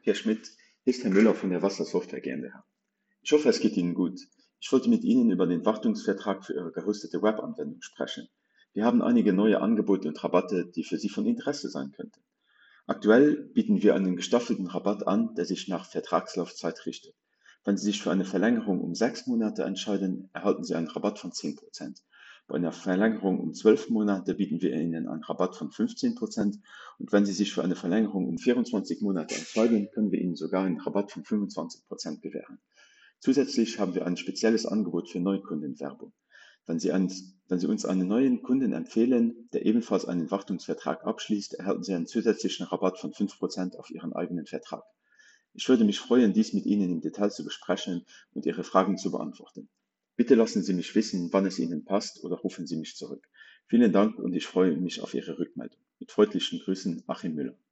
Herr Schmidt, hier ist Herr Müller von der Wassersoftware GmbH. Ich hoffe, es geht Ihnen gut. Ich wollte mit Ihnen über den Wartungsvertrag für Ihre gehostete Webanwendung sprechen. Wir haben einige neue Angebote und Rabatte, die für Sie von Interesse sein könnten. Aktuell bieten wir einen gestaffelten Rabatt an, der sich nach Vertragslaufzeit richtet. Wenn Sie sich für eine Verlängerung um 6 Monate entscheiden, erhalten Sie einen Rabatt von 10%. Bei einer Verlängerung um 12 Monate bieten wir Ihnen einen Rabatt von 15%. Und wenn Sie sich für eine Verlängerung um 24 Monate entscheiden, können wir Ihnen sogar einen Rabatt von 25% gewähren. Zusätzlich haben wir ein spezielles Angebot für Neukundenwerbung. Wenn Sie uns einen neuen Kunden empfehlen, der ebenfalls einen Wartungsvertrag abschließt, erhalten Sie einen zusätzlichen Rabatt von 5% auf Ihren eigenen Vertrag. Ich würde mich freuen, dies mit Ihnen im Detail zu besprechen und Ihre Fragen zu beantworten. Bitte lassen Sie mich wissen, wann es Ihnen passt, oder rufen Sie mich zurück. Vielen Dank und ich freue mich auf Ihre Rückmeldung. Mit freundlichen Grüßen, Achim Müller.